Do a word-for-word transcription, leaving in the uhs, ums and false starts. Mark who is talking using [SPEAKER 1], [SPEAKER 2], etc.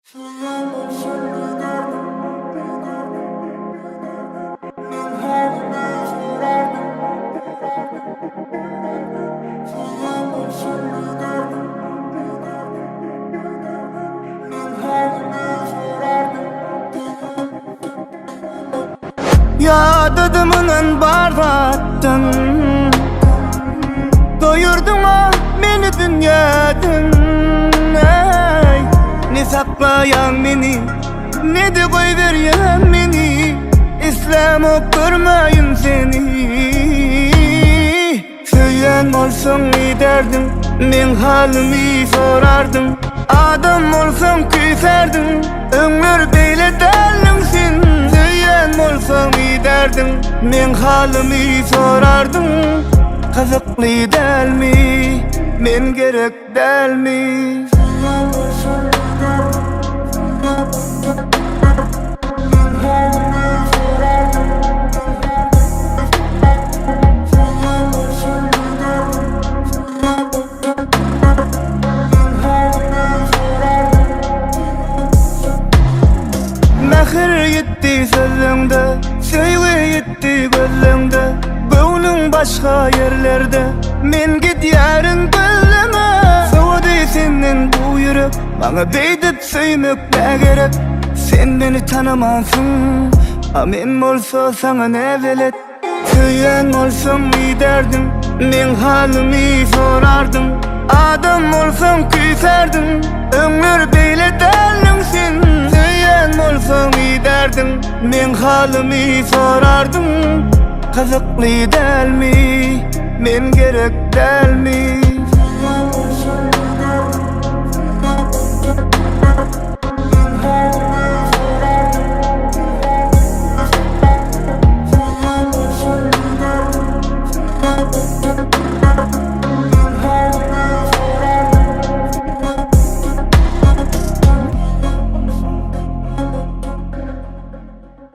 [SPEAKER 1] Yadadımının bardattın, doyurdun mu beni dünyadan? Ey, ne saklayan beni, ne de koyveren beni, İslam okturmayın seni. Söyleyen olsun ne derdin, men halimi sorardın. Adam olsam küserdin, ömür beyle derlimsin. Söyleyen olsam ne derdin, men halimi sorardın. Kızıklı del mi, men gerek del mi? Mehir yetti sözünde, sevgi yetti gözünde. Gönlün başka yerlerde, men gidiyorum gözleme. Soğudu senin bu yürek, bana değdip söymek ne gerek? Sen beni tanımazsın, amen olsa sana ne velet? Söyleyen olsam ne derdin, men halimi sorardın. Adam olsam küserdin, ömür beyle derlimsin. Söyleyen olsam ne derdin, men halimi sorardın. Kızıklı del mi, men gerek del mi?